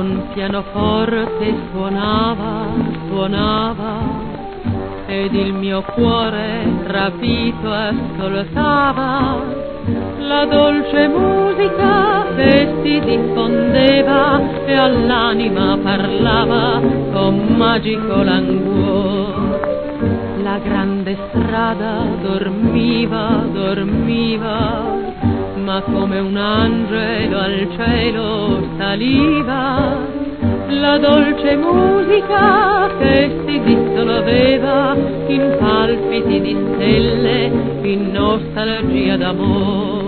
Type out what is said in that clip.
un pianoforte suonava, suonava, ed il mio cuore rapito ascoltava la dolce musica che si diffondeva e all'anima parlava con magico languor. La grande strada dormiva, dormiva, ma come un angelo al cielo saliva la dolce musica che si dissolveva in palpiti di stelle, in nostalgia d'amor.